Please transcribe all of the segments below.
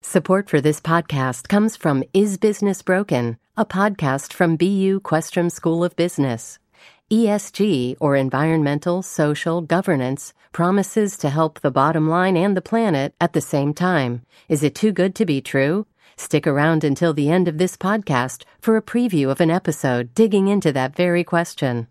Support for this podcast comes from Is Business Broken, a podcast from BU Questrom School of Business. ESG, or environmental, social, governance, promises to help the bottom line and the planet at the same time. Is it too good to be true? Stick around until the end of this podcast for a preview of an episode digging into that very question.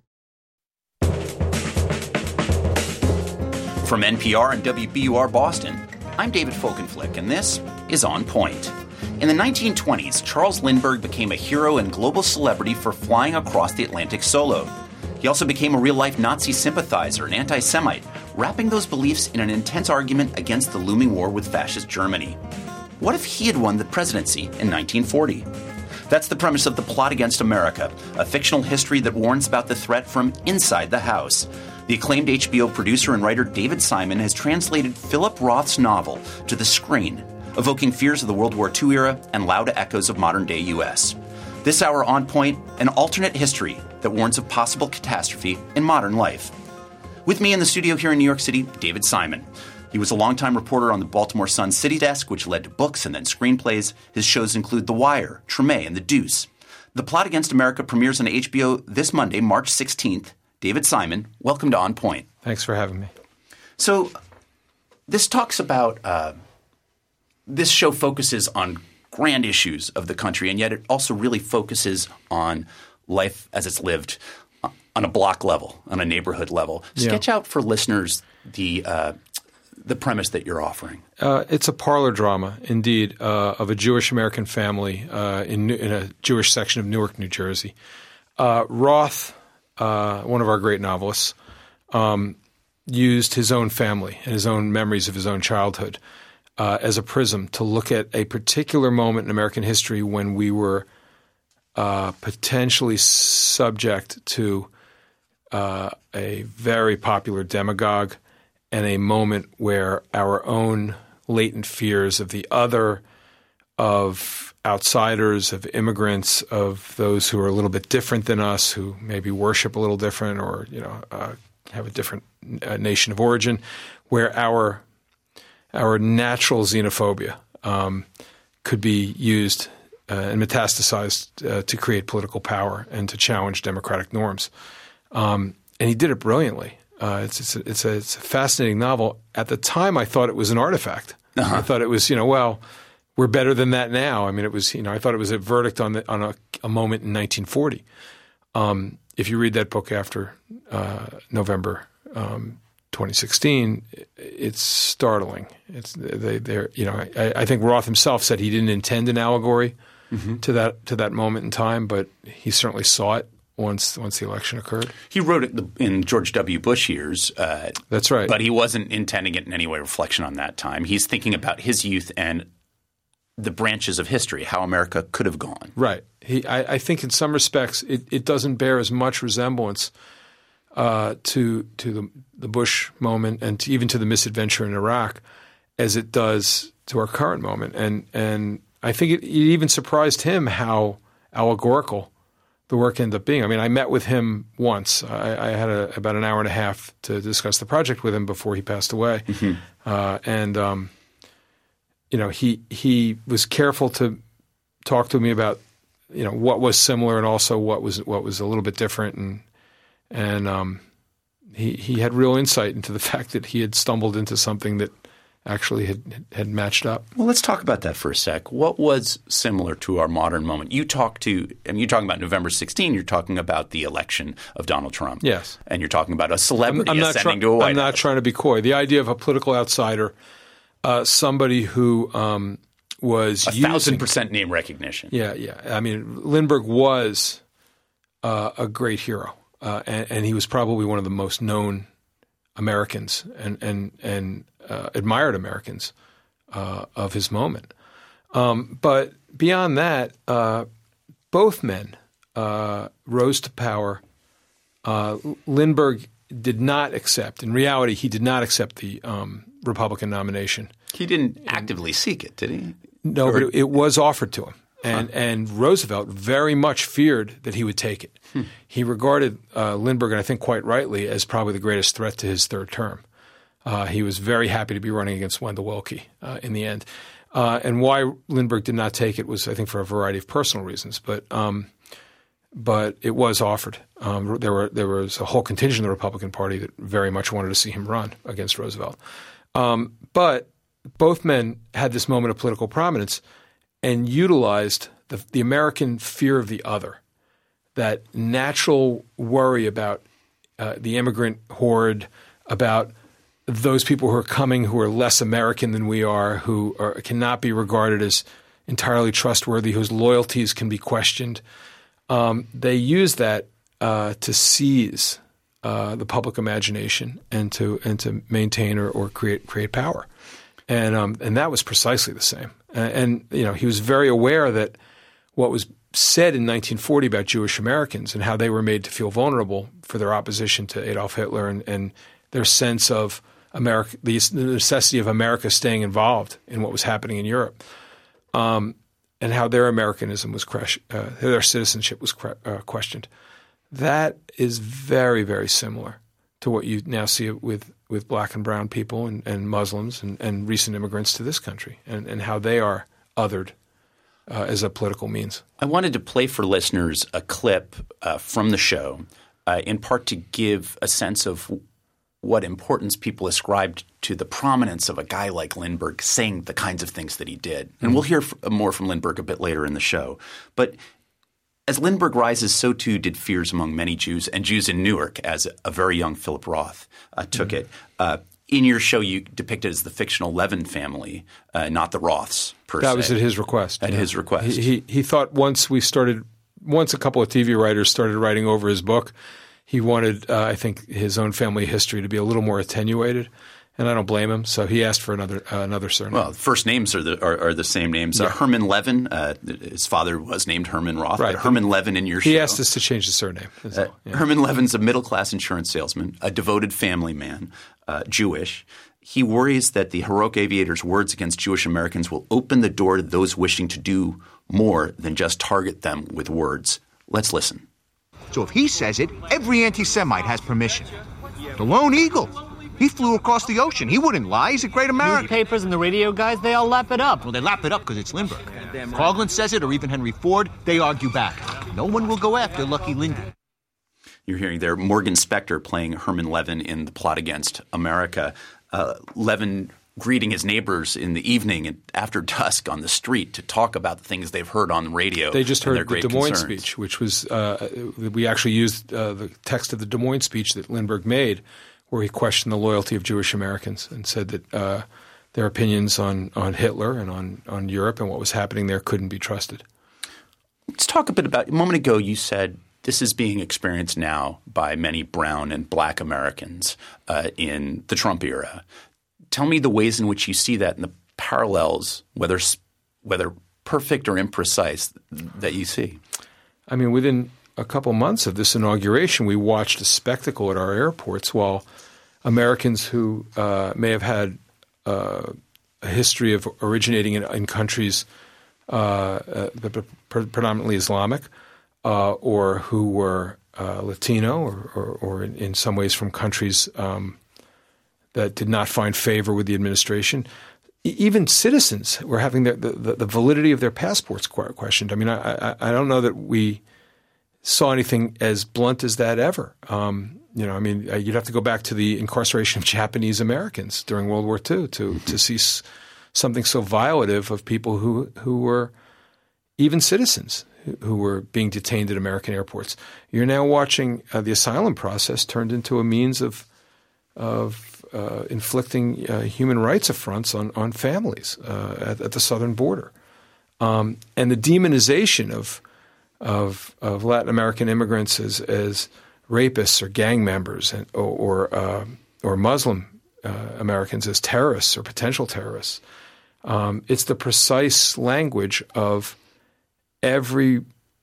From NPR and WBUR Boston, I'm David Folkenflik, and this is On Point. In the 1920s, Charles Lindbergh became a hero and global celebrity for flying across the Atlantic solo. He also became a real-life Nazi sympathizer and anti-Semite, wrapping those beliefs in an intense argument against the looming war with fascist Germany. What if he had won the presidency in 1940? That's the premise of The Plot Against America, a fictional history that warns about the threat from inside the House. The acclaimed HBO producer and writer David Simon has translated Philip Roth's novel to the screen, evoking fears of the World War II era and loud echoes of modern-day U.S. This hour On Point, an alternate history that warns of possible catastrophe in modern life. With me in the studio here in New York City, David Simon. He was a longtime reporter on the Baltimore Sun City Desk, which led to books and then screenplays. His shows include The Wire, Treme, and The Deuce. The Plot Against America premieres on HBO this Monday, March 16th. David Simon, welcome to On Point. Thanks for having me. So this talks about this show focuses on grand issues of the country, and yet it also really focuses on life as it's lived on a block level, on a neighborhood level. Sketch out for listeners the premise that you're offering. It's a parlor drama, indeed, of a Jewish American family in a Jewish section of Newark, New Jersey. Roth, one of our great novelists, used his own family and his own memories of his own childhood as a prism to look at a particular moment in American history when we were potentially subject to a very popular demagogue and a moment where our own latent fears of the other, of outsiders, of immigrants, of those who are a little bit different than us, who maybe worship a little different or have a different nation of origin, where our natural xenophobia could be used and metastasized to create political power and to challenge democratic norms. And he did it brilliantly. It's a fascinating novel. At the time, I thought it was an artifact. Uh-huh. I thought it was, we're better than that now. I mean, it was, I thought it was a verdict on a moment in 1940. If you read that book after November 2016, it's startling. I think Roth himself said he didn't intend an allegory to that moment in time, but he certainly saw it once the election occurred. He wrote it in George W. Bush years. That's right. But he wasn't intending it in any way reflection on that time. He's thinking about his youth and the branches of history, how America could have gone. Right. I think in some respects it doesn't bear as much resemblance to the Bush moment and even to the misadventure in Iraq as it does to our current moment. And I think it even surprised him how allegorical the work ended up being. I mean, I met with him once. I had about an hour and a half to discuss the project with him before he passed away. Mm-hmm. He was careful to talk to me about, what was similar and also what was a little bit different. And he had real insight into the fact that he had stumbled into something that actually had matched up. Well, let's talk about that for a sec. What was similar to our modern moment? You're talking about November 16, you're talking about the election of Donald Trump. Yes. And you're talking about a celebrity ascending to a White House. I'm not trying to be coy. The idea of a political outsider, somebody who was 1,000% name recognition. Yeah. I mean, Lindbergh was a great hero, and he was probably one of the most known Americans and admired Americans of his moment. But beyond that, both men rose to power. Lindbergh did not accept. In reality, he did not accept the Republican nomination. He didn't actively seek it, did he? No, but it was offered to him. And Roosevelt very much feared that he would take it. He regarded Lindbergh, and I think quite rightly, as probably the greatest threat to his third term. He was very happy to be running against Wendell Willkie in the end. And why Lindbergh did not take it was, I think, for a variety of personal reasons. But it was offered. There was a whole contingent of the Republican Party that very much wanted to see him run against Roosevelt. But both men had this moment of political prominence and utilized the American fear of the other, that natural worry about the immigrant horde, about those people who are coming who are less American than we are, who cannot be regarded as entirely trustworthy, whose loyalties can be questioned. They use that to seize the public imagination and to maintain or create power, and that was precisely the same. And he was very aware that what was said in 1940 about Jewish Americans and how they were made to feel vulnerable for their opposition to Adolf Hitler and their sense of America, the necessity of America staying involved in what was happening in Europe, and how their Americanism was their citizenship was questioned. That is very, very similar to what you now see with black and brown people and Muslims and recent immigrants to this country, and how they are othered as a political means. I wanted to play for listeners a clip from the show, in part to give a sense of what importance people ascribed to the prominence of a guy like Lindbergh saying the kinds of things that he did. And we'll hear more from Lindbergh a bit later in the show. But as Lindbergh rises, so too did fears among many Jews, and Jews in Newark, as a very young Philip Roth took it. In your show, you depict it as the fictional Levin family, not the Roths per se. That was at his request. At his request. He thought once a couple of TV writers started writing over his book, he wanted, I think, his own family history to be a little more attenuated, and I don't blame him. So he asked for another surname. Well, first names are the same names. Yeah. Herman Levin, his father was named Herman Roth. Right. But Herman Levin in your show. He asked us to change the surname. Yeah. Herman Levin's a middle-class insurance salesman, a devoted family man, Jewish. He worries that the heroic aviator's words against Jewish Americans will open the door to those wishing to do more than just target them with words. Let's listen. So if he says it, every anti-Semite has permission. The Lone Eagle. He flew across the ocean. He wouldn't lie. He's a great American. Newspapers and the radio guys, they all lap it up. Well, they lap it up because it's Lindbergh. Coughlin says it, or even Henry Ford, they argue back. No one will go after Lucky Lindbergh. You're hearing there Morgan Spector playing Herman Levin in The Plot Against America. Levin greeting his neighbors in the evening and after dusk on the street to talk about the things they've heard on the radio. They just heard the Des Moines concerns. speech, which was we actually used the text of the Des Moines speech that Lindbergh made, where he questioned the loyalty of Jewish Americans and said that their opinions on Hitler and on Europe and what was happening there couldn't be trusted. Let's talk a bit about – a moment ago you said this is being experienced now by many brown and black Americans in the Trump era. Tell me the ways in which you see that and the parallels, whether perfect or imprecise, that you see. I mean, within a couple months of this inauguration, we watched a spectacle at our airports while Americans who may have had a history of originating in countries predominantly Islamic or who were Latino or in some ways from countries that did not find favor with the administration. Even citizens were having the validity of their passports questioned. I mean, I don't know that we saw anything as blunt as that ever. You'd have to go back to the incarceration of Japanese Americans during World War II to see something so violative of people who were even citizens who were being detained at American airports. You're now watching the asylum process turned into a means of inflicting human rights affronts on families at the southern border, and the demonization of Latin American immigrants as rapists or gang members or Muslim Americans as terrorists or potential terrorists. It's the precise language of every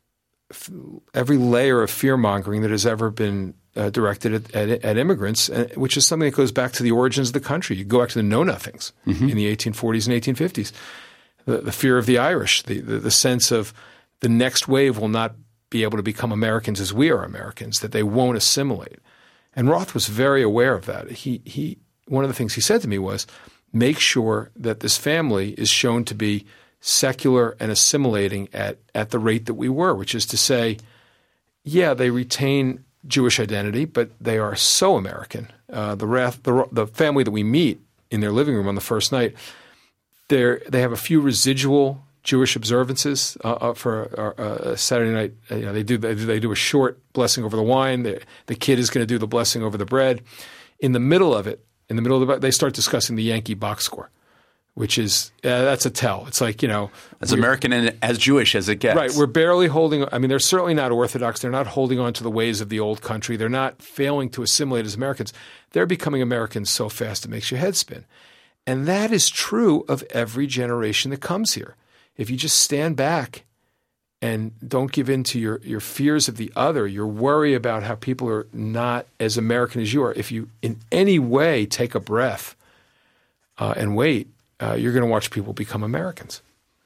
layer of fear-mongering that has ever been directed at immigrants, which is something that goes back to the origins of the country. You go back to the know-nothings in the 1840s and 1850s. The fear of the Irish, the sense of the next wave will not be able to become Americans as we are Americans, that they won't assimilate. And Roth was very aware of that. One of the things he said to me was, make sure that this family is shown to be secular and assimilating at the rate that we were, which is to say, yeah, they retain Jewish identity, but they are so American. The family that we meet in their living room on the first night, they have a few residual Jewish observances for Saturday night. They do a short blessing over the wine. The kid is going to do the blessing over the bread. In the middle of it, they start discussing the Yankee box score, which is that's a tell. It's like, as American and as Jewish as it gets. Right. We're barely holding. I mean, they're certainly not Orthodox. They're not holding on to the ways of the old country. They're not failing to assimilate as Americans. They're becoming Americans so fast it makes your head spin. And that is true of every generation that comes here. If you just stand back and don't give in to your fears of the other, your worry about how people are not as American as you are, if you in any way take a breath and wait, you're going to watch people become Americans.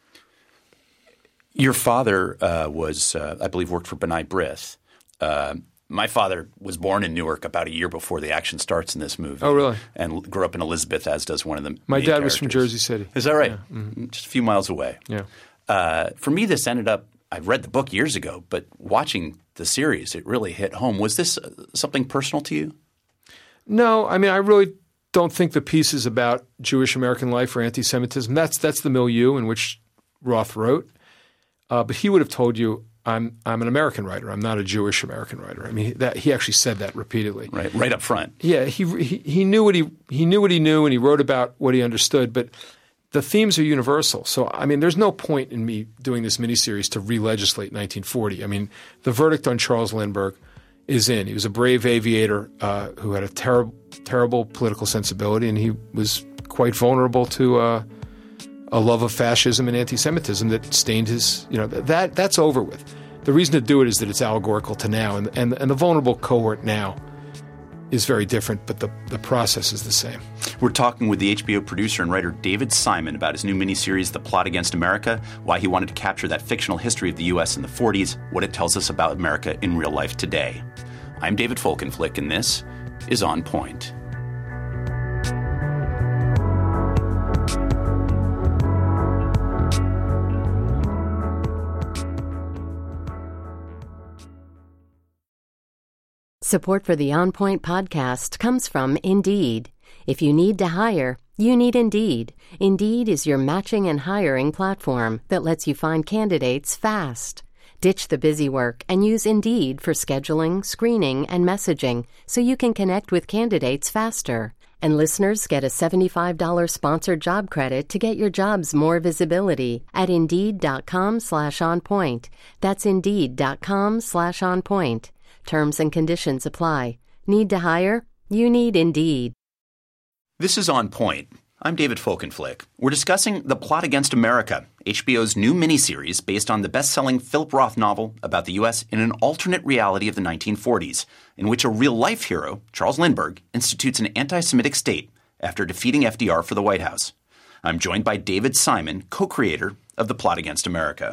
Your father was, I believe, worked for B'nai B'rith. My father was born in Newark about a year before the action starts in this movie. Oh, really? And grew up in Elizabeth, as does one of the My main dad characters. was from Jersey City. Is that right? Yeah. Mm-hmm. Just a few miles away. Yeah. For me, this ended up – I read the book years ago, but watching the series, it really hit home. Was this something personal to you? No. I mean, I really don't think the piece is about Jewish American life or anti-Semitism. That's the milieu in which Roth wrote. But he would have told you, I'm an American writer. I'm not a Jewish American writer. I mean, he actually said that repeatedly. Right up front. Yeah, he knew what he knew, and he wrote about what he understood. But the themes are universal. So, I mean, there's no point in me doing this miniseries to re-legislate 1940. I mean, the verdict on Charles Lindbergh is in. He was a brave aviator who had a terrible political sensibility, and he was quite vulnerable to a love of fascism and anti-Semitism that stained his. That's over with. The reason to do it is that it's allegorical to now, and the vulnerable cohort now is very different, but the process is the same. We're talking with the HBO producer and writer David Simon about his new miniseries, The Plot Against America, why he wanted to capture that fictional history of the U.S. in the 40s, what it tells us about America in real life today. I'm David Folkenflik, and this is On Point. Support for the On Point podcast comes from Indeed. If you need to hire, you need Indeed. Indeed is your matching and hiring platform that lets you find candidates fast. Ditch the busy work and use Indeed for scheduling, screening, and messaging so you can connect with candidates faster. And listeners get a $75 sponsored job credit to get your jobs more visibility at Indeed.com/onpoint. That's Indeed.com/onpoint. Terms and conditions apply. Need to hire? You need Indeed. This is On Point. I'm David Folkenflik. We're discussing The Plot Against America, HBO's new miniseries based on the best-selling Philip Roth novel about the U.S. in an alternate reality of the 1940s, in which a real-life hero, Charles Lindbergh, institutes an anti-Semitic state after defeating FDR for the White House. I'm joined by David Simon, co-creator of The Plot Against America.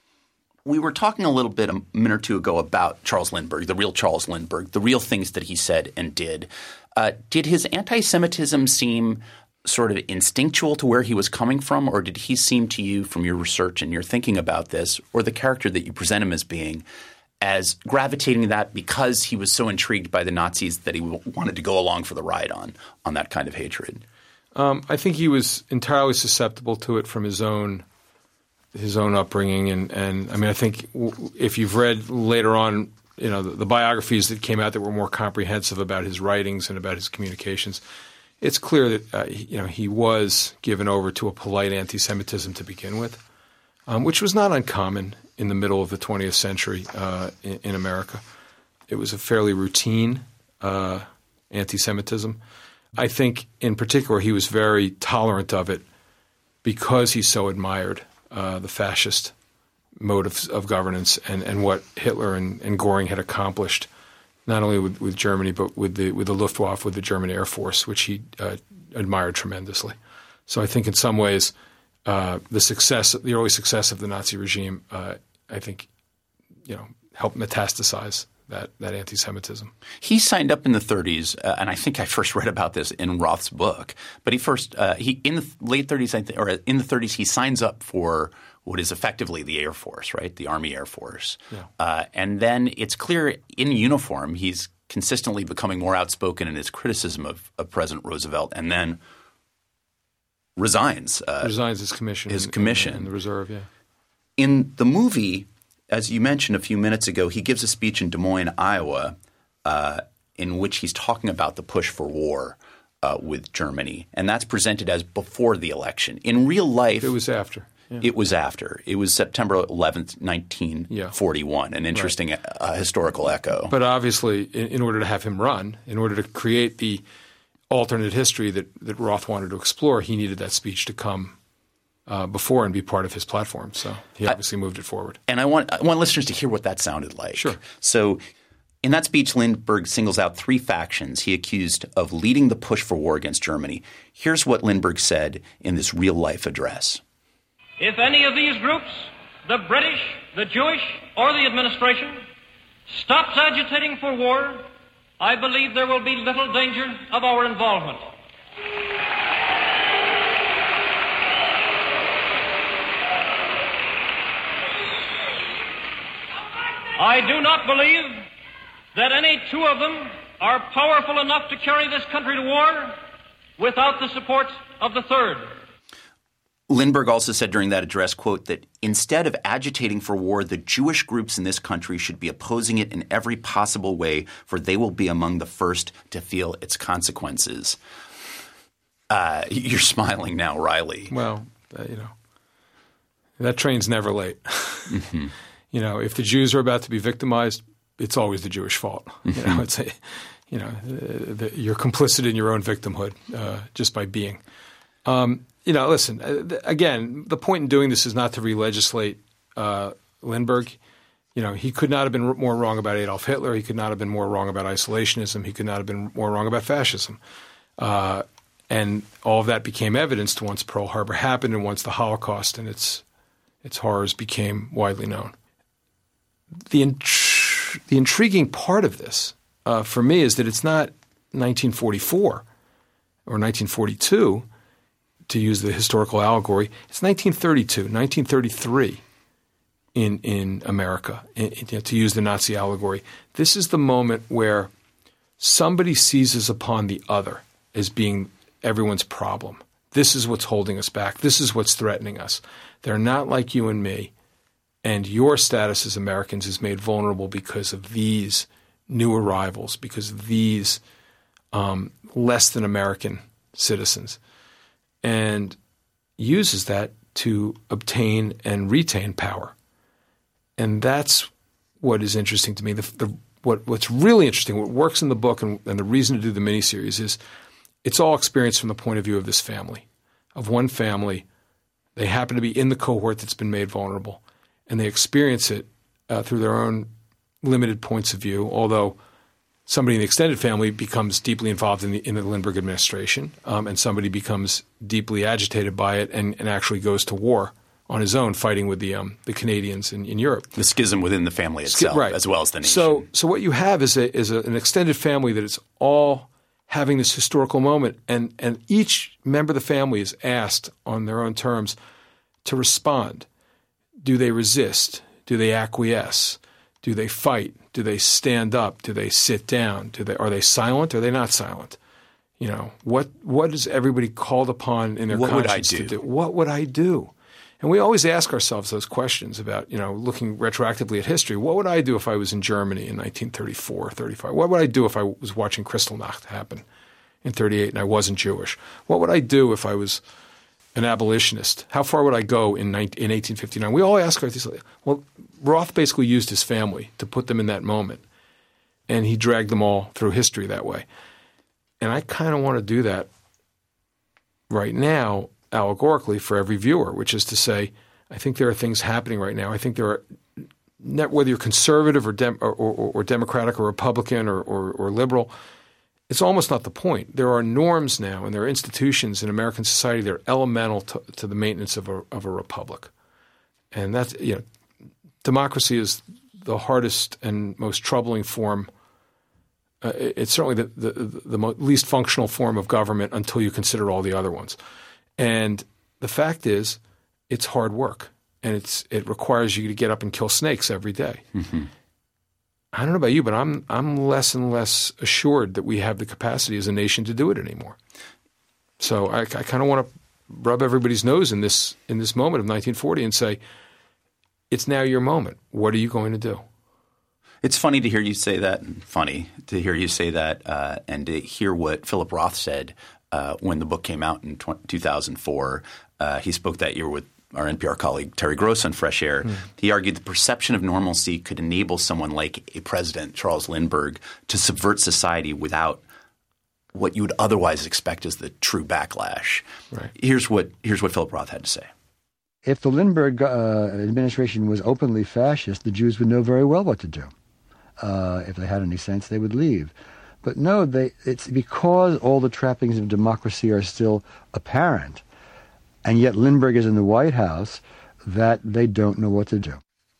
We were talking a little bit a minute or two ago about Charles Lindbergh, the real Charles Lindbergh, the real things that he said and did. Did his anti-Semitism seem sort of instinctual to where he was coming from, or did he seem to you from your research and your thinking about this, or the character that you present him as being, as gravitating to that because he was so intrigued by the Nazis that he wanted to go along for the ride on that kind of hatred? I think he was entirely susceptible to it from his own upbringing, and I mean, I think if you've read later on, the biographies that came out that were more comprehensive about his writings and about his communications, it's clear that he was given over to a polite anti-Semitism to begin with, which was not uncommon in the middle of the 20th century in America. It was a fairly routine anti-Semitism. I think, in particular, he was very tolerant of it because he so admired the fascist mode of governance and what Hitler and Goring had accomplished, not only with Germany but with the Luftwaffe, with the German Air Force, which he admired tremendously. So I think in some ways the early success of the Nazi regime, I think, helped metastasize that anti-Semitism. He signed up in the 30s, and I think I first read about this in Roth's book. But he in the late 30s, or in the 30s, he signs up for what is effectively the Air Force, right? The Army Air Force. Yeah. And then it's clear in uniform he's consistently becoming more outspoken in his criticism of President Roosevelt, and then resigns his commission. In the reserve, yeah. In the movie, as you mentioned a few minutes ago, he gives a speech in Des Moines, Iowa, in which he's talking about the push for war with Germany, and that's presented as before the election. In real life – It was after. Yeah. It was after. It was September 11th, 1941, an interesting historical echo. But obviously, in order to have him run, in order to create the alternate history that Roth wanted to explore, he needed that speech to come before and be part of his platform. So he obviously moved it forward. And I want listeners to hear what that sounded like. Sure. So in that speech, Lindbergh singles out three factions he accused of leading the push for war against Germany. Here's what Lindbergh said in this real-life address. If any of these groups, the British, the Jewish, or the administration, stops agitating for war, I believe there will be little danger of our involvement. I do not believe that any two of them are powerful enough to carry this country to war without the support of the third. Lindbergh also said during that address, quote, that instead of agitating for war, the Jewish groups in this country should be opposing it in every possible way, for they will be among the first to feel its consequences. You're smiling now, Riley. Well, that train's never late. Mm-hmm. If the Jews are about to be victimized, it's always the Jewish fault. Mm-hmm. You're complicit in your own victimhood just by being. Listen, again, the point in doing this is not to re-legislate Lindbergh. He could not have been more wrong about Adolf Hitler. He could not have been more wrong about isolationism. He could not have been more wrong about fascism. And all of that became evidenced once Pearl Harbor happened and once the Holocaust and its horrors became widely known. The intriguing part of this for me is that it's not 1944 or 1942, to use the historical allegory. It's 1932, 1933 in America, to use the Nazi allegory. This is the moment where somebody seizes upon the other as being everyone's problem. This is what's holding us back. This is what's threatening us. They're not like you and me, and your status as Americans is made vulnerable because of these new arrivals, because of these less than American citizens, and uses that to obtain and retain power. And that's what is interesting to me. What's really interesting, what works in the book and the reason to do the miniseries is it's all experienced from the point of view of this family, of one family. They happen to be in the cohort that's been made vulnerable, and they experience it through their own limited points of view, although somebody in the extended family becomes deeply involved in the Lindbergh administration, and somebody becomes deeply agitated by it and actually goes to war on his own, fighting with the Canadians in Europe. The schism within the family itself, right, as well as the nation. So what you have is an extended family that is all having this historical moment, and each member of the family is asked on their own terms to respond. Do they resist? Do they acquiesce? Do they fight? Do they stand up? Do they sit down? Are they silent? Or are they not silent? What is everybody called upon in their conscience to do? What would I do? And we always ask ourselves those questions about, looking retroactively at history. What would I do if I was in Germany in 1934, 35? What would I do if I was watching Kristallnacht happen in 38 and I wasn't Jewish? What would I do if I was an abolitionist? How far would I go in 1859? We all ask ourselves. Well, Roth basically used his family to put them in that moment, and he dragged them all through history that way. And I kind of want to do that right now, allegorically, for every viewer, which is to say, I think there are things happening right now. I think there are, whether you're conservative or Democratic or Republican or liberal, it's almost not the point. There are norms now and there are institutions in American society that are elemental to the maintenance of a republic. And that's, democracy is the hardest and most troubling form. It's certainly the least functional form of government until you consider all the other ones. And the fact is, it's hard work, and it requires you to get up and kill snakes every day. Mm-hmm. I don't know about you, but I'm less and less assured that we have the capacity as a nation to do it anymore. So I kind of want to rub everybody's nose in this moment of 1940 and say, it's now your moment. What are you going to do? It's funny to hear you say that, and to hear what Philip Roth said when the book came out in 2004. He spoke that year with our NPR colleague Terry Gross on Fresh Air. He argued the perception of normalcy could enable someone like a president, Charles Lindbergh, to subvert society without what you would otherwise expect as the true backlash. Right. Here's what Philip Roth had to say. If the Lindbergh administration was openly fascist, the Jews would know very well what to do. If they had any sense, they would leave. But no, it's because all the trappings of democracy are still apparent, and yet Lindbergh is in the White House, that they don't know what to do.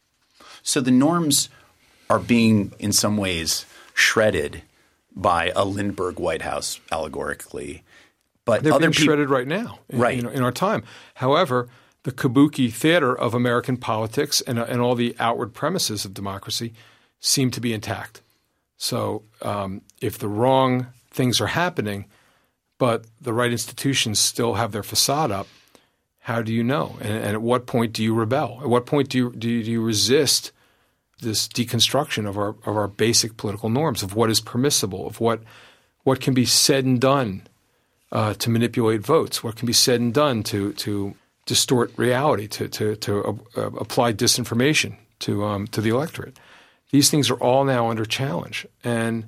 So the norms are being, in some ways, shredded by a Lindbergh White House, allegorically. But they're other being shredded right now in our time. However, the kabuki theater of American politics and all the outward premises of democracy seem to be intact. So if the wrong things are happening, but the right institutions still have their facade up, how do you know? And at what point do you rebel? At what point do you resist this deconstruction of our basic political norms, of what is permissible, of what can be said and done to manipulate votes, what can be said and done to distort reality, to apply disinformation to the electorate? These things are all now under challenge, and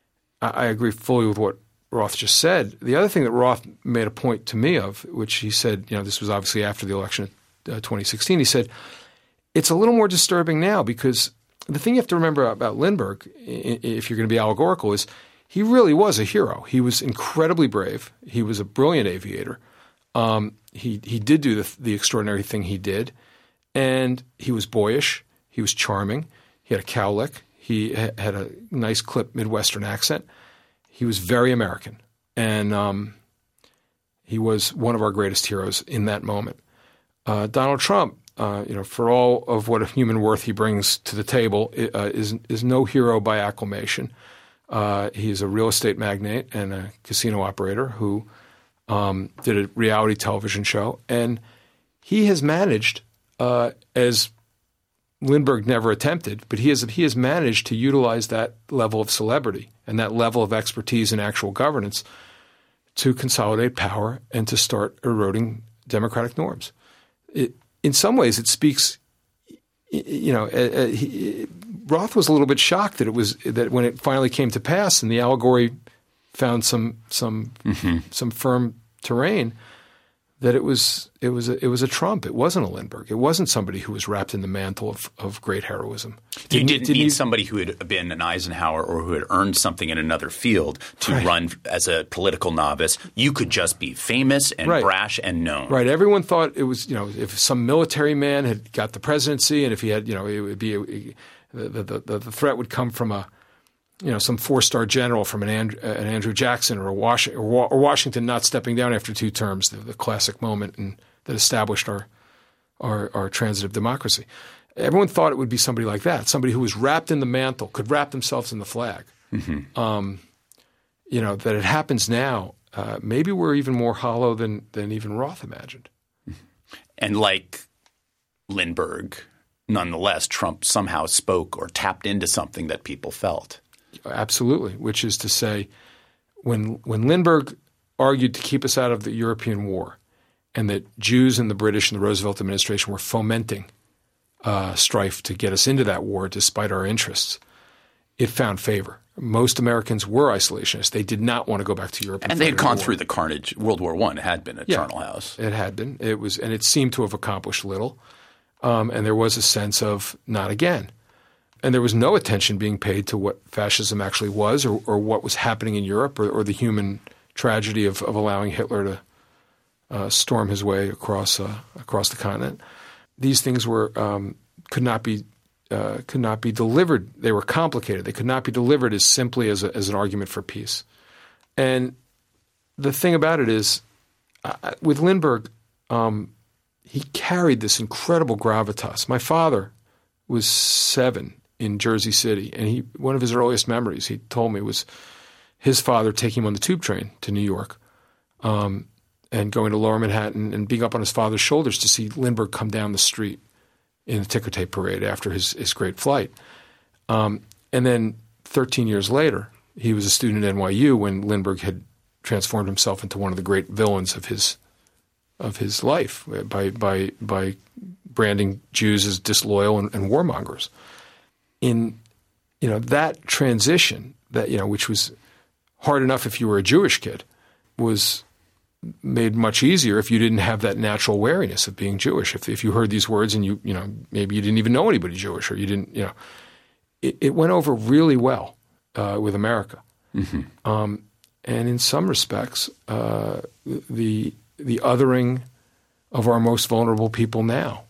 I agree fully with what Roth just said. The other thing that Roth made a point to me of, which he said, this was obviously after the election of 2016, he said, it's a little more disturbing now because the thing you have to remember about Lindbergh, if you're going to be allegorical, is he really was a hero. He was incredibly brave. He was a brilliant aviator. He did do the extraordinary thing he did, and he was boyish. He was charming. He had a cowlick. He had a nice clipped Midwestern accent. He was very American, and he was one of our greatest heroes in that moment. Donald Trump, for all of what a human worth he brings to the table, is no hero by acclamation. He's a real estate magnate and a casino operator who did a reality television show, and he has managed, as Lindbergh never attempted, but he has managed to utilize that level of celebrity and that level of expertise in actual governance to consolidate power and to start eroding democratic norms. In some ways, it speaks. Roth was a little bit shocked that when it finally came to pass and the allegory found some firm terrain, that it was a Trump. It wasn't a Lindbergh. It wasn't somebody who was wrapped in the mantle of great heroism. You didn't need somebody who had been an Eisenhower or who had earned something in another field to run as a political novice. You could just be famous and brash and known. Right. Everyone thought it was, if some military man had got the presidency and if he had, it would be the threat would come from some 4-star general from an Andrew Jackson or Washington not stepping down after 2 terms, the classic moment that established our transitive democracy. Everyone thought it would be somebody like that, somebody who was wrapped in the mantle, could wrap themselves in the flag. Mm-hmm. That it happens now, maybe we're even more hollow than even Roth imagined. And like Lindbergh, nonetheless, Trump somehow spoke or tapped into something that people felt. Absolutely, which is to say when Lindbergh argued to keep us out of the European war and that Jews and the British and the Roosevelt administration were fomenting strife to get us into that war despite our interests, it found favor. Most Americans were isolationists. They did not want to go back to Europe. And they had gone through the carnage. World War I had been a charnel house. It had been. It was, and it seemed to have accomplished little. And there was a sense of not again. And there was no attention being paid to what fascism actually was or what was happening in Europe or the human tragedy of allowing Hitler to storm his way across the continent. These things could not be delivered. They were complicated. They could not be delivered as simply as an argument for peace. And the thing about it is, with Lindbergh, he carried this incredible gravitas. My father was 7 in Jersey City, and one of his earliest memories, he told me, was his father taking him on the tube train to New York, and going to Lower Manhattan and being up on his father's shoulders to see Lindbergh come down the street in the ticker tape parade after his great flight. And then 13 years later, he was a student at NYU when Lindbergh had transformed himself into one of the great villains of his life by branding Jews as disloyal and warmongers. In that transition, which was hard enough if you were a Jewish kid, was made much easier if you didn't have that natural wariness of being Jewish. If you heard these words and you maybe you didn't even know anybody Jewish, or you didn't, it went over really well with America. Mm-hmm. And in some respects, the othering of our most vulnerable people now,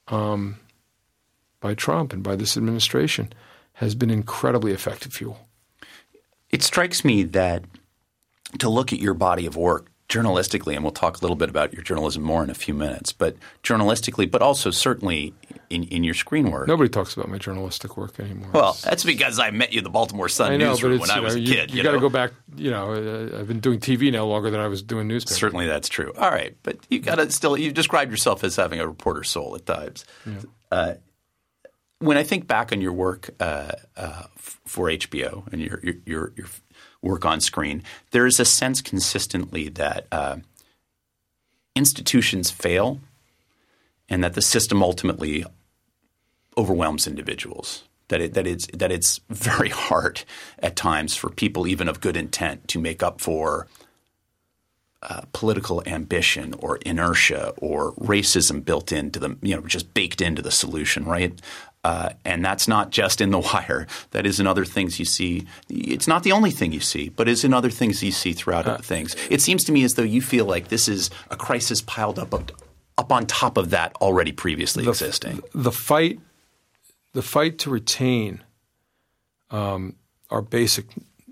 by Trump and by this administration, has been incredibly effective fuel. It strikes me that to look at your body of work journalistically, and we'll talk a little bit about your journalism more in a few minutes, but journalistically, but also certainly in your screen work. Nobody talks about my journalistic work anymore. Well, that's because I met you at the Baltimore Sun newsroom when I was a kid. You got to go back. I've been doing TV now longer than I was doing newspaper. Certainly that's true. All right. But you got to still – you described yourself as having a reporter soul at times. Yeah. When I think back on your work for HBO and your work on screen, there is a sense consistently that institutions fail and that the system ultimately overwhelms individuals. That it's very hard at times for people even of good intent to make up for political ambition or inertia or racism built into them, just baked into the solution, right? And that's not just in The Wire. That is in other things you see. It's not the only thing you see, but it's in other things you see throughout other things. It seems to me as though you feel like this is a crisis piled up on top of that already previously existing. The fight to retain our basic,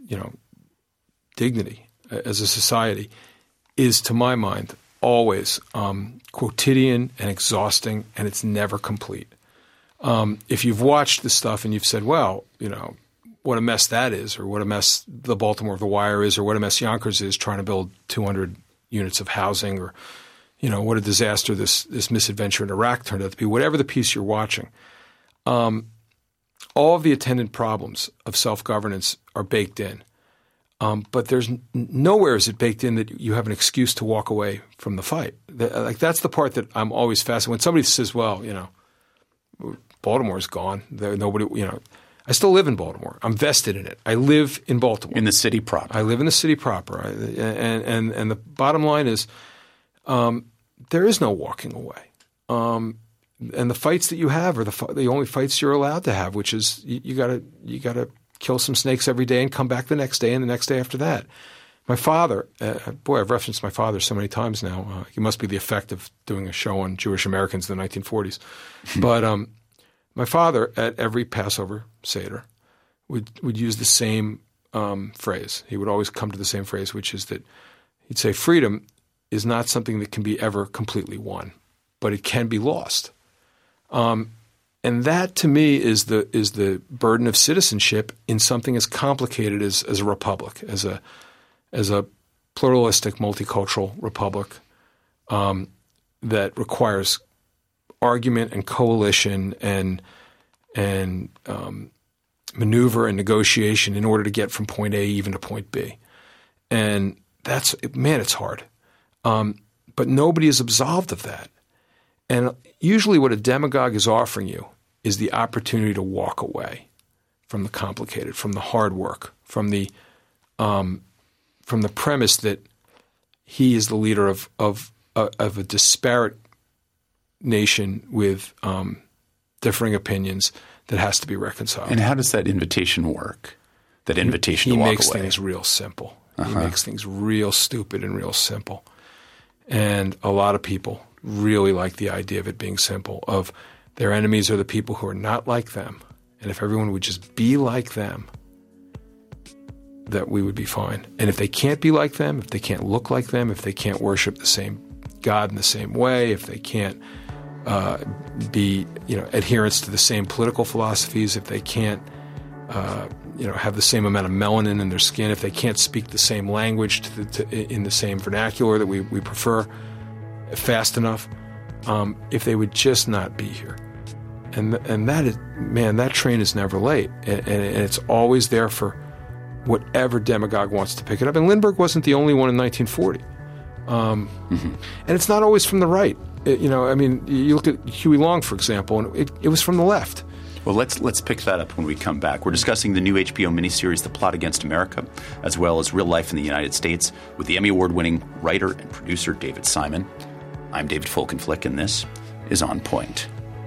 dignity as a society is, to my mind, always quotidian and exhausting, and it's never complete. If you've watched this stuff and you've said, well, what a mess that is, or what a mess the Baltimore The Wire is, or what a mess Yonkers is trying to build 200 units of housing, or, what a disaster this misadventure in Iraq turned out to be, whatever the piece you're watching, all of the attendant problems of self-governance are baked in. But there's nowhere is it baked in that you have an excuse to walk away from the fight. That's the part that I'm always fascinated. When somebody says, well, Baltimore's gone. Nobody, I still live in Baltimore. I'm vested in it. I live in Baltimore. In the city proper. I live in the city proper. And the bottom line is there is no walking away. And the fights that you have are the only fights you're allowed to have, which is you gotta kill some snakes every day and come back the next day and the next day after that. My father, I've referenced my father so many times now. He must be the effect of doing a show on Jewish Americans in the 1940s. But my father, at every Passover Seder, would use the same phrase. He would always come to the same phrase, which is that he'd say, freedom is not something that can be ever completely won, but it can be lost. And that, to me, is the burden of citizenship in something as complicated as a republic, as a pluralistic, multicultural republic that requires argument and coalition and maneuver and negotiation in order to get from point A even to point B. And it's hard. But nobody is absolved of that. And usually what a demagogue is offering you is the opportunity to walk away from the complicated, from the hard work, from the premise that he is the leader of a disparate nation with differing opinions that has to be reconciled. And how does that invitation work? That invitation to walk away? He makes things real simple. He makes things real stupid and real simple. And a lot of people really like the idea of it being simple, of Their enemies are the people who are not like them. And if everyone would just be like them, that we would be fine. And if they can't be like them, if they can't look like them, if they can't worship the same God in the same way, if they can't be adherents to the same political philosophies, if they can't have the same amount of melanin in their skin, if they can't speak the same language in the same vernacular that we prefer fast enough, if they would just not be here. And that is, man, that train is never late. And it's always there for whatever demagogue wants to pick it up. And Lindbergh wasn't the only one in 1940. And it's not always from the right. You look at Huey Long, for example, and it was from the left. Well, let's pick that up when we come back. We're discussing the new HBO miniseries, The Plot Against America, as well as real life in the United States, with the Emmy Award-winning writer and producer David Simon. I'm David Folkenflik, and this is On Point.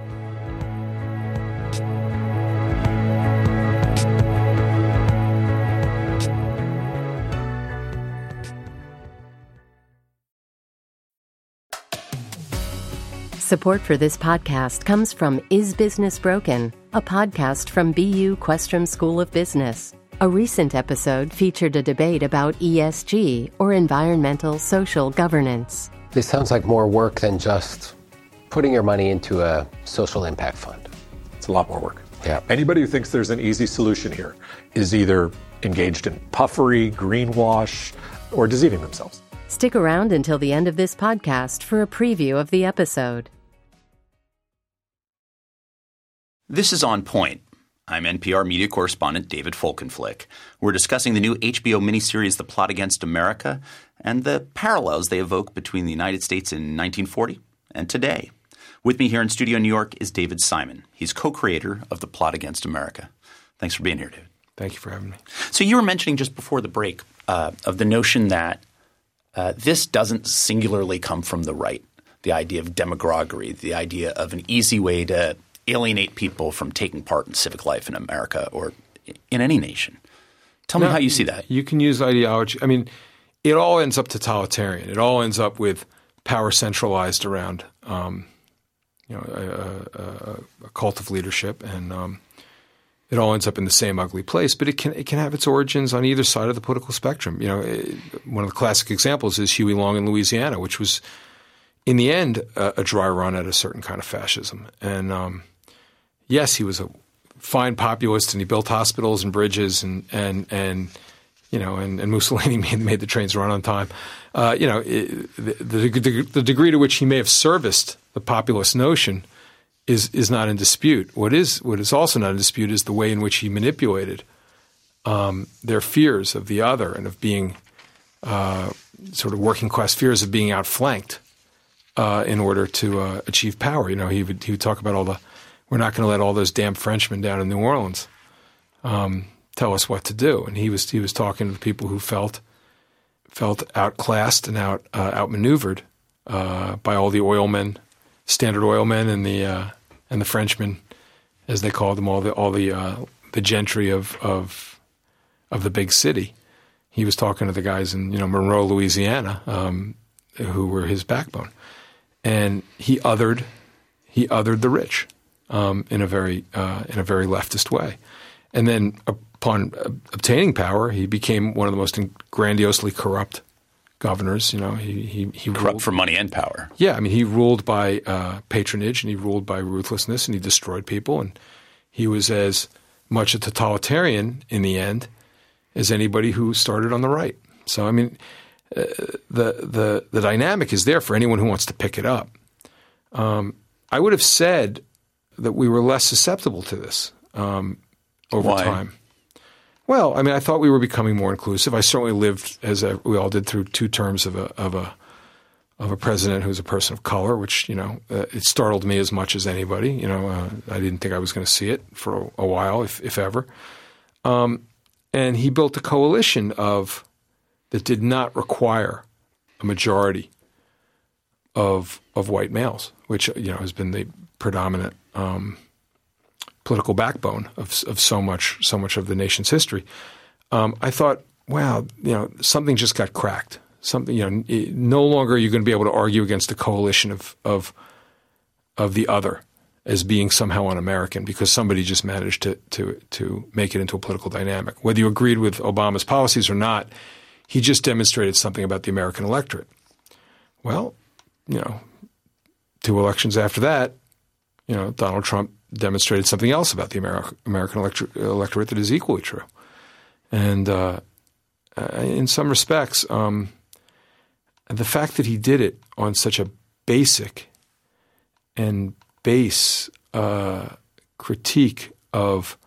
Support for this podcast comes from Is Business Broken, a podcast from BU Questrom School of Business. A recent episode featured a debate about ESG, or environmental social governance. This sounds like more work than just putting your money into a social impact fund. It's a lot more work. Yeah. Anybody who thinks there's an easy solution here is either engaged in puffery, greenwash, or deceiving themselves. Stick around until the end of this podcast for a preview of the episode. This is On Point. I'm NPR media correspondent David Folkenflik. We're discussing the new HBO miniseries The Plot Against America and the parallels they evoke between the United States in 1940 and today. With me here in Studio New York is David Simon. He's co-creator of The Plot Against America. Thanks for being here, David. Thank you for having me. So you were mentioning just before the break of the notion that this doesn't singularly come from the right, the idea of demagoguery, the idea of an easy way to alienate people from taking part in civic life in America or in any nation. Tell me how you see that. You can use ideology. I mean, it all ends up totalitarian. It all ends up with power centralized around a cult of leadership, and it all ends up in the same ugly place. But it can have its origins on either side of the political spectrum. One of the classic examples is Huey Long in Louisiana, which was in the end a dry run at a certain kind of fascism. And yes, he was a fine populist, and he built hospitals and bridges, and Mussolini made the trains run on time. The degree to which he may have serviced the populist notion is not in dispute. What is also not in dispute is the way in which he manipulated their fears of the other and of being sort of working class fears of being outflanked in order to achieve power. He would talk about we're not going to let all those damn Frenchmen down in New Orleans tell us what to do. And he was talking to the people who felt outclassed and outmaneuvered by all the oilmen, Standard Oilmen, and the Frenchmen, as they called them, all the gentry of the big city. He was talking to the guys in Monroe, Louisiana, who were his backbone, and he othered the rich in a very leftist way. And then upon obtaining power, he became one of the most grandiosely corrupt governors. He corrupt ruled for money and power. Yeah, I mean, he ruled by patronage, and he ruled by ruthlessness, and he destroyed people. And he was as much a totalitarian in the end as anybody who started on the right. So, I mean, the dynamic is there for anyone who wants to pick it up. I would have said that we were less susceptible to this over time. Well, I mean, I thought we were becoming more inclusive. I certainly lived, as we all did, through 2 terms of a president who was a person of color, which it startled me as much as anybody. I didn't think I was going to see it for a while, if ever. And he built a coalition that did not require a majority of white males, which has been the predominant political backbone of so much of the nation's history. I thought, wow, something just got cracked. Something, no longer are you going to be able to argue against a coalition of the other as being somehow un-American because somebody just managed to make it into a political dynamic. Whether you agreed with Obama's policies or not, he just demonstrated something about the American electorate. Well, 2 elections after that, Donald Trump demonstrated something else about the American electorate that is equally true. And in some respects, the fact that he did it on such a basic and base critique of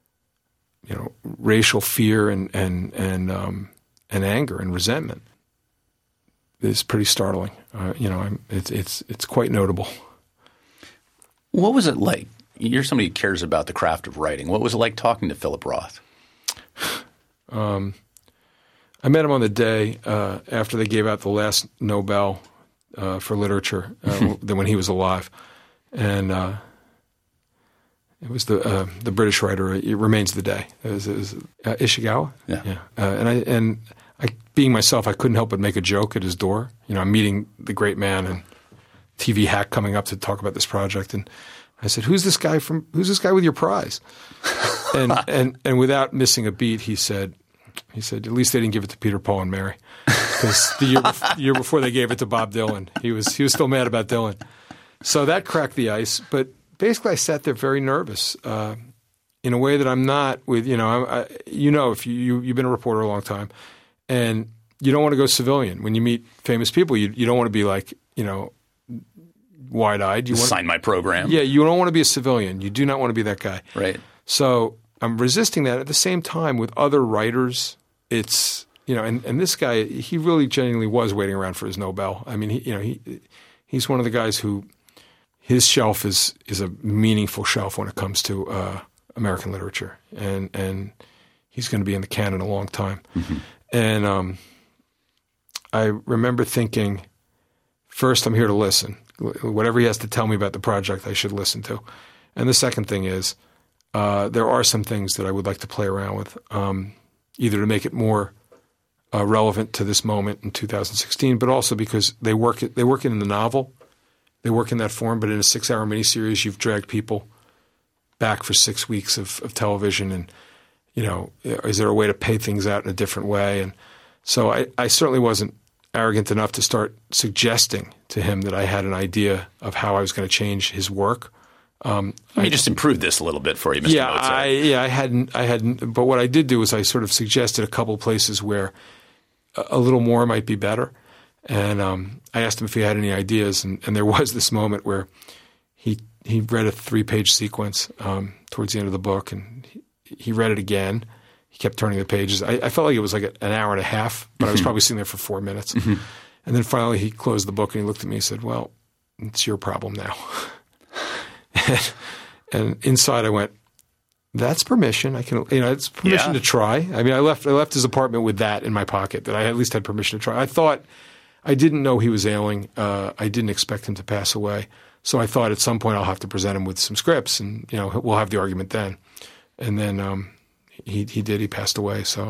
racial fear and anger and resentment is pretty startling. It's quite notable. What was it like? You're somebody who cares about the craft of writing. What was it like talking to Philip Roth? I met him on the day after they gave out the last Nobel for literature when he was alive, and it was the British writer. It Remains the Day. It was Ishikawa. Yeah. And I, being myself, I couldn't help but make a joke at his door. I'm meeting the great man and TV hack coming up to talk about this project, and I said, "Who's this guy with your prize?" and without missing a beat, he said, "At least they didn't give it to Peter, Paul, and Mary, because the year before they gave it to Bob Dylan. He was still mad about Dylan." So that cracked the ice. But basically, I sat there very nervous in a way that I'm not with. If you've been a reporter a long time, and you don't want to go civilian when you meet famous people. You don't want to be like wide-eyed. You want sign my program. Yeah, you don't want to be a civilian. You do not want to be that guy. Right. So I'm resisting that. At the same time, with other writers, it's and this guy, he really genuinely was waiting around for his Nobel. I mean, he's one of the guys who his shelf is a meaningful shelf when it comes to American literature, and he's going to be in the canon a long time. Mm-hmm. And I remember thinking, first, I'm here to listen. Whatever he has to tell me about the project, I should listen to. And the second thing is, there are some things that I would like to play around with, either to make it more relevant to this moment in 2016, but also because they work in the novel, they work in that form. But in a 6-hour miniseries, you've dragged people back for 6 weeks of television, and is there a way to pay things out in a different way? And so I certainly wasn't arrogant enough to start suggesting to him that I had an idea of how I was going to change his work. Let me just improve this a little bit for you, Mr. Mozart. I hadn't. But what I did do was I sort of suggested a couple of places where a little more might be better. And I asked him if he had any ideas. And there was this moment where he read a 3-page sequence towards the end of the book, and he read it again. He kept turning the pages. I felt like it was like an hour and a half, but I was probably sitting there for 4 minutes. Mm-hmm. And then finally he closed the book and he looked at me and said, "Well, it's your problem now." And inside I went, "That's permission. I can, it's permission to try." I mean, I left his apartment with that in my pocket, that I at least had permission to try. I didn't know he was ailing. I didn't expect him to pass away. So I thought at some point I'll have to present him with some scripts, and we'll have the argument then. And then he did. He passed away. So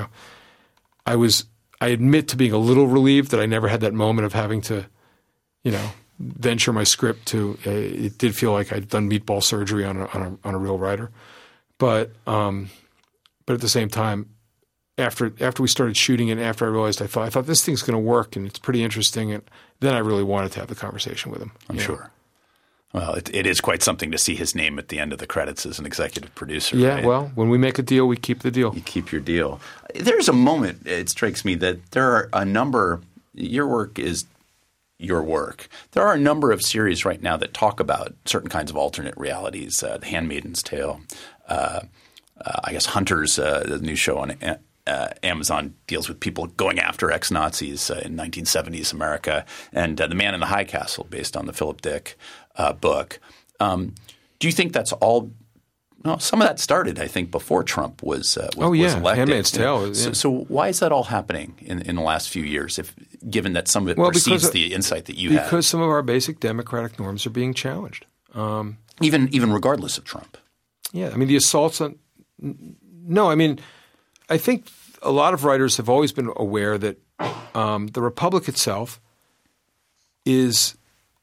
I admit to being a little relieved that I never had that moment of having to, venture my script to. It did feel like I'd done meatball surgery on a real writer, but at the same time, after we started shooting and after I realized I thought this thing's going to work and it's pretty interesting, and then I really wanted to have the conversation with him. I'm sure. Well, it is quite something to see his name at the end of the credits as an executive producer. Yeah, right? Well, when we make a deal, we keep the deal. You keep your deal. There's a moment, it strikes me, that there are a number – your work is your work. There are a number of series right now that talk about certain kinds of alternate realities, The Handmaid's Tale, I guess Hunters, the new show on Amazon, deals with people going after ex-Nazis in 1970s America, and The Man in the High Castle, based on the Philip Dick book. Do you think that's all – well, some of that started, I think, before Trump was elected. Handmaid's Tale. So why is that all happening in the last few years, given that some of it precedes the insight that you had? Because some of our basic democratic norms are being challenged. Even regardless of Trump. Yeah. I mean, the assaults on – no, I mean, I think a lot of writers have always been aware that the republic itself is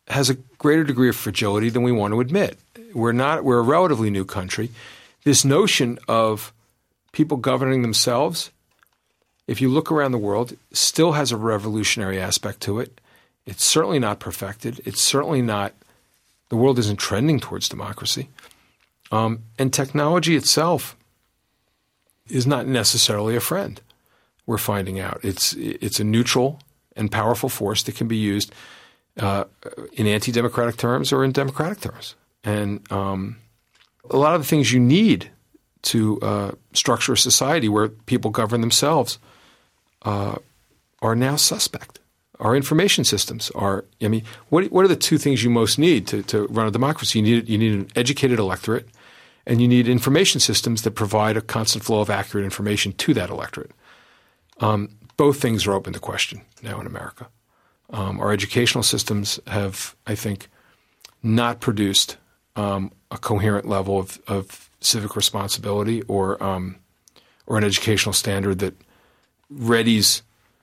has a greater degree of fragility than we want to admit. We're a relatively new country. This notion of people governing themselves, if you look around the world, still has a revolutionary aspect to it. It's certainly not perfected. It's certainly not – the world isn't trending towards democracy. And technology itself is not necessarily a friend, we're finding out. It's a neutral and powerful force that can be used in anti-democratic terms or in democratic terms. And a lot of the things you need to structure a society where people govern themselves are now suspect. Our information systems are – I mean, what are the two things you most need to run a democracy? You need an educated electorate, and you need information systems that provide a constant flow of accurate information to that electorate. Both things are open to question now in America. Our educational systems have, I think, not produced a coherent level of civic responsibility or an educational standard that readies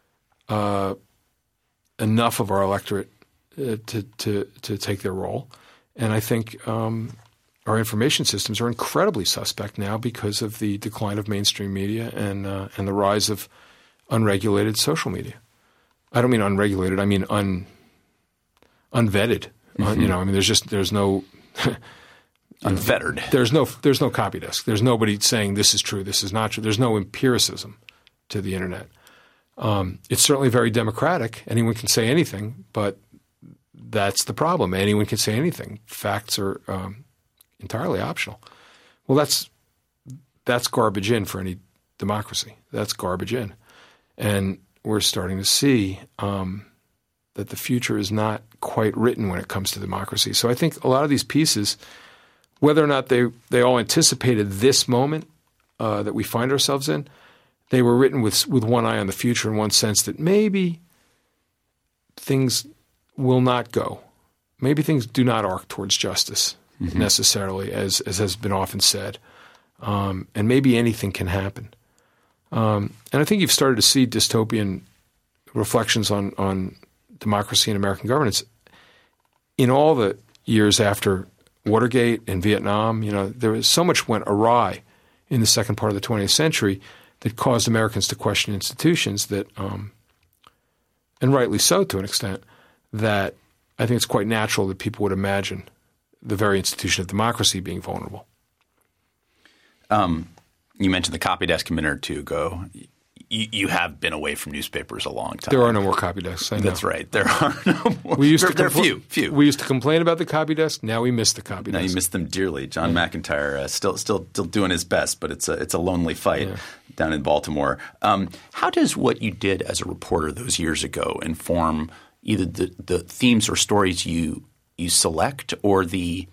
enough of our electorate to take their role. And I think our information systems are incredibly suspect now because of the decline of mainstream media and the rise of unregulated social media. I don't mean unregulated. I mean unvetted. Mm-hmm. There's no unfettered. There's no copy desk. There's nobody saying this is true, this is not true. There's no empiricism to the internet. It's certainly very democratic. Anyone can say anything, but that's the problem. Anyone can say anything. Facts are entirely optional. Well, that's garbage in for any democracy. That's garbage in. And we're starting to see that the future is not quite written when it comes to democracy. So I think a lot of these pieces, whether or not they all anticipated this moment that we find ourselves in, they were written with one eye on the future in one sense that maybe things will not go. Maybe things do not arc towards justice necessarily, as has been often said. And maybe anything can happen. And I think you've started to see dystopian reflections on democracy and American governance in all the years after Watergate and Vietnam. There was so much went awry in the second part of the 20th century that caused Americans to question institutions that, and rightly so to an extent, that I think it's quite natural that people would imagine the very institution of democracy being vulnerable. You mentioned the copy desk a minute or two ago. You have been away from newspapers a long time. There are no more copy desks. I know. That's right. There are no more. There are few. We used to complain about the copy desk. Now we miss the copy desk. Now you miss them dearly. John McIntyre still doing his best, but it's a lonely fight down in Baltimore. How does what you did as a reporter those years ago inform either the themes or stories you select or the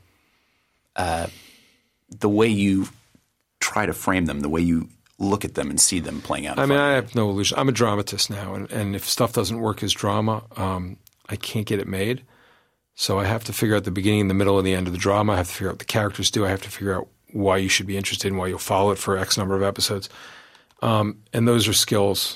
way you try to frame them, the way you look at them and see them playing out? I have no illusion. I'm a dramatist now, and if stuff doesn't work as drama, I can't get it made. So I have to figure out the beginning, the middle, and the end of the drama. I have to figure out what the characters do. I have to figure out why you should be interested and why you'll follow it for X number of episodes. And those are skills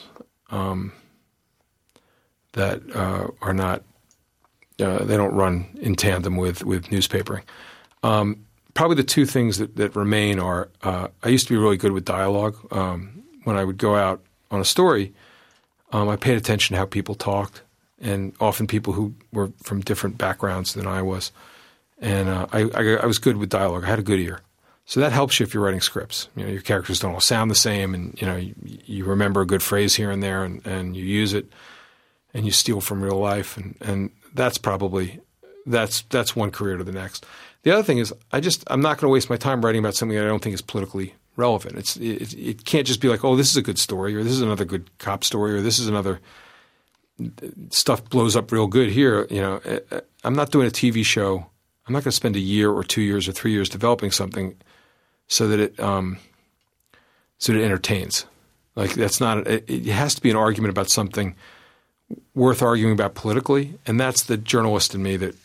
that are not they don't run in tandem with newspapering. Probably the two things that remain are I used to be really good with dialogue. When I would go out on a story, I paid attention to how people talked, and often people who were from different backgrounds than I was. And I was good with dialogue. I had a good ear. So that helps you if you're writing scripts. Your characters don't all sound the same, and you remember a good phrase here and there, and you use it, and you steal from real life, and that's probably that's one career to the next. The other thing is I'm not going to waste my time writing about something that I don't think is politically relevant. It can't just be like, oh, this is a good story, or this is another good cop story, or this is another stuff blows up real good here. I'm not doing a TV show. I'm not going to spend a year or 2 years or 3 years developing something so that it entertains. Like that's not. It has to be an argument about something worth arguing about politically, and that's the journalist in me that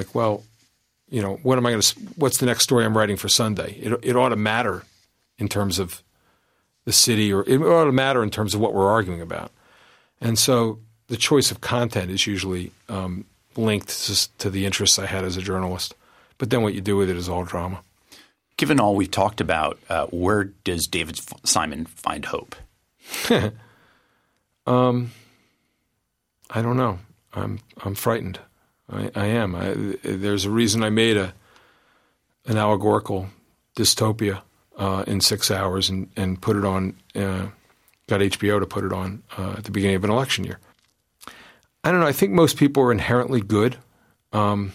what's the next story I'm writing for Sunday? It ought to matter in terms of the city, or it ought to matter in terms of what we're arguing about. And so the choice of content is usually linked to the interests I had as a journalist. But then what you do with it is all drama. Given all we've talked about, where does David Simon find hope? I don't know. I'm frightened. I am. There's a reason I made an allegorical dystopia in 6 hours and put it on. Got HBO to put it on at the beginning of an election year. I don't know. I think most people are inherently good. I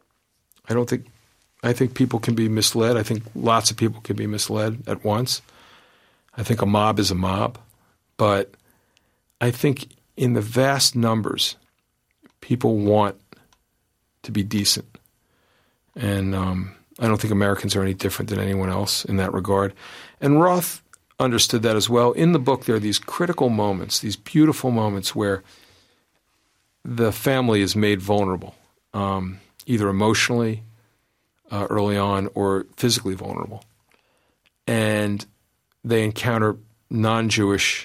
think people can be misled. I think lots of people can be misled at once. I think a mob is a mob. But I think in the vast numbers, people want to be decent. And I don't think Americans are any different than anyone else in that regard. And Roth understood that as well. In the book, there are these critical moments, these beautiful moments where the family is made vulnerable, either emotionally early on or physically vulnerable. And they encounter non-Jewish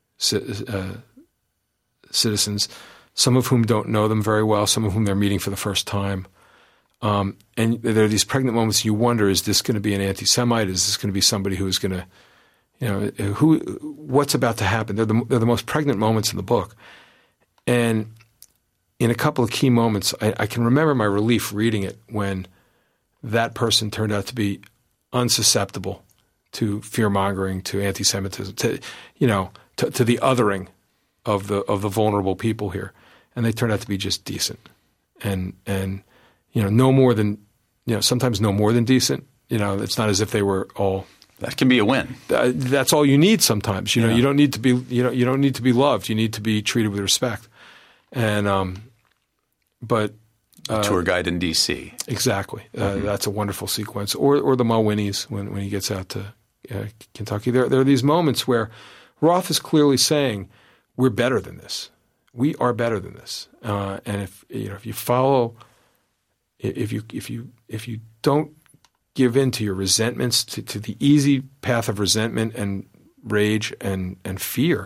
citizens, some of whom don't know them very well, some of whom they're meeting for the first time. And there are these pregnant moments you wonder, is this going to be an anti-Semite? Is this going to be somebody who is going to, what's about to happen? They're the most pregnant moments in the book. And in a couple of key moments, I can remember my relief reading it when that person turned out to be unsusceptible to fear-mongering, to anti-Semitism, to the othering of the vulnerable people here. And they turned out to be just decent. And no more than, sometimes no more than decent. It's not as if they were all. That can be a win. That's all you need sometimes. You don't need to be, you don't need to be loved. You need to be treated with respect. And, but. Tour guide in D.C. Exactly. That's a wonderful sequence. Or the Mulwinnies when he gets out to Kentucky. There are these moments where Roth is clearly saying, we're better than this. We are better than this. And if you follow, if you don't give in to your resentments, to the easy path of resentment and rage and fear,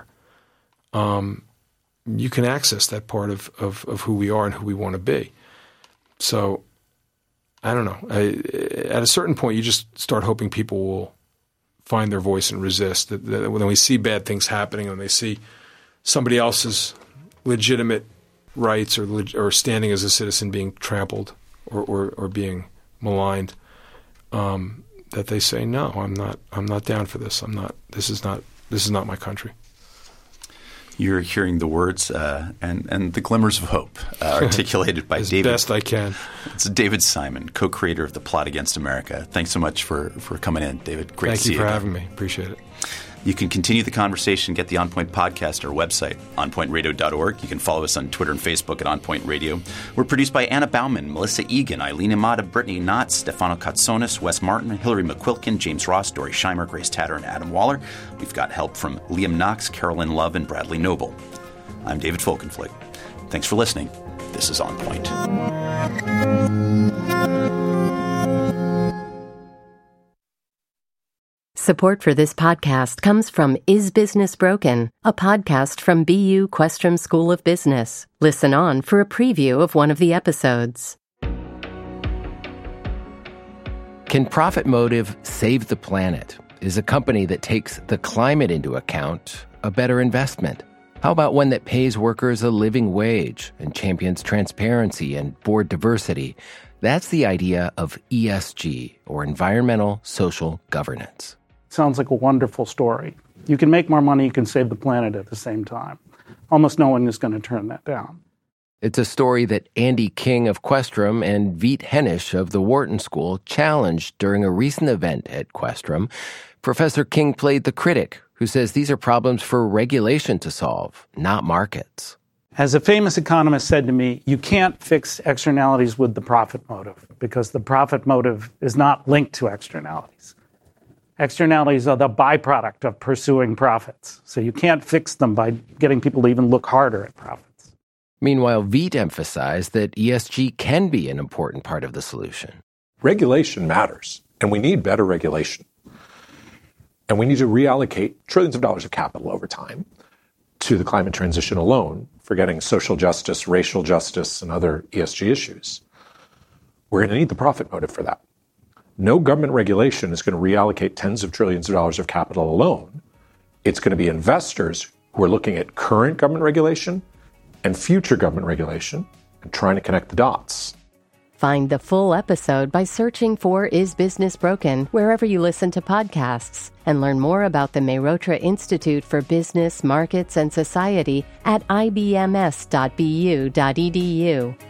you can access that part of who we are and who we want to be. So I don't know. At a certain point, you just start hoping people will find their voice and resist. That when we see bad things happening, when they see somebody else's legitimate rights or standing as a citizen being trampled or being maligned, that they say, no, I'm not down for this. This is not my country. You're hearing the words and the glimmers of hope articulated by David. As best I can. It's David Simon, co-creator of The Plot Against America. Thanks so much for coming in, David. Great to see you. Thank you for having me. Appreciate it. You can continue the conversation, get the On Point podcast, our website, onpointradio.org. You can follow us on Twitter and Facebook at On Point Radio. We're produced by Anna Bauman, Melissa Egan, Eileen Amata, Brittany Knott, Stefano Katsonis, Wes Martin, Hillary McQuilkin, James Ross, Dory Scheimer, Grace Tatter, and Adam Waller. We've got help from Liam Knox, Carolyn Love, and Bradley Noble. I'm David Folkenflik. Thanks for listening. This is On Point. Support for this podcast comes from Is Business Broken, a podcast from BU Questrom School of Business. Listen on for a preview of one of the episodes. Can Profit Motive save the planet? Is a company that takes the climate into account a better investment? How about one that pays workers a living wage and champions transparency and board diversity? That's the idea of ESG, or environmental social governance. Sounds like a wonderful story. You can make more money, you can save the planet at the same time. Almost no one is going to turn that down. It's a story that Andy King of Questrom and Veet Hennish of the Wharton School challenged during a recent event at Questrom. Professor King played the critic who says these are problems for regulation to solve, not markets. As a famous economist said to me, you can't fix externalities with the profit motive because the profit motive is not linked to externalities. Externalities are the byproduct of pursuing profits. So you can't fix them by getting people to even look harder at profits. Meanwhile, Veet emphasized that ESG can be an important part of the solution. Regulation matters, and we need better regulation. And we need to reallocate trillions of dollars of capital over time to the climate transition alone, forgetting social justice, racial justice, and other ESG issues. We're going to need the profit motive for that. No government regulation is going to reallocate tens of trillions of dollars of capital alone. It's going to be investors who are looking at current government regulation and future government regulation and trying to connect the dots. Find the full episode by searching for Is Business Broken wherever you listen to podcasts, and learn more about the Mehrotra Institute for Business, Markets, and Society at ibms.bu.edu.